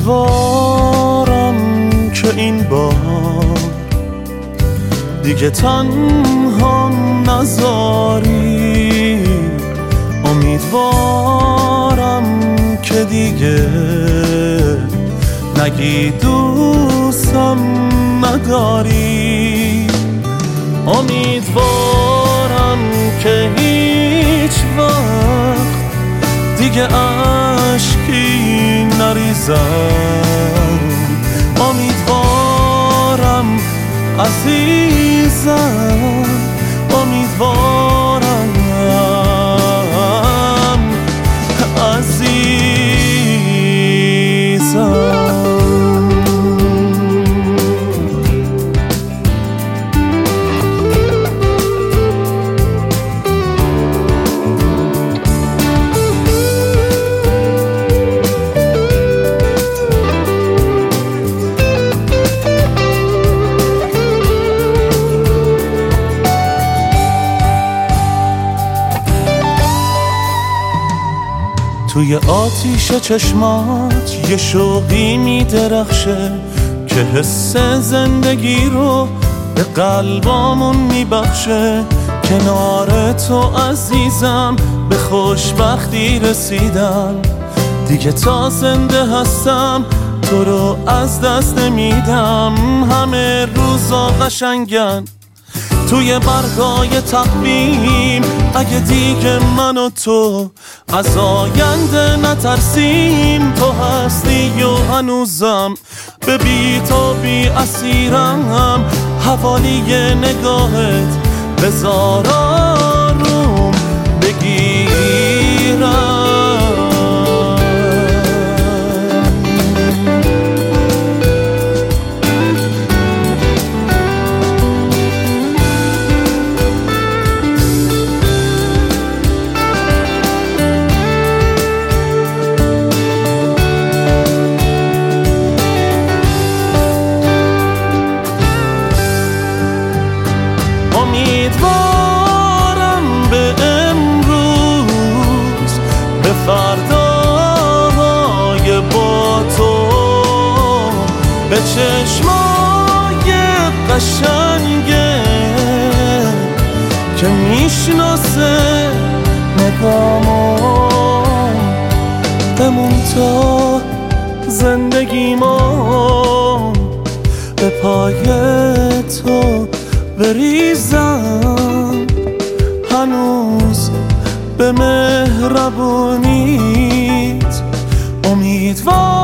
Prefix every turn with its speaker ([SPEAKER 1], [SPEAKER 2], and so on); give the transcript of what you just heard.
[SPEAKER 1] امیدوارم که این بار دیگه تنها نذاری، امیدوارم که دیگه نگی دوستم نداری، امیدوارم که هیچ وقت دیگه عشقی نریزم، امیدوارم عزیزم، امیدوارم عزیزم. توی آتیش چشمات یه شوقی میدرخشه که حس زندگی رو به قلبامون میبخشه، کنار تو عزیزم به خوشبختی رسیدم، دیگه تا زنده هستم تو رو از دست نمیدم، همه روزا قشنگن توی برگای تقویم، اگه دیگه من و تو از آینده نترسیم، تو هستی و هنوزم به بی تو بی اسیرم، حوالی نگاهت بذار آروم بگیرم. امیدوارم به امروز، به فردای با تو، به چشمای قشنگه که میشناسه نگامو، بمون تا زندگیمو به پای تو بریزم، هنوز به مهربونیت امیدوارم.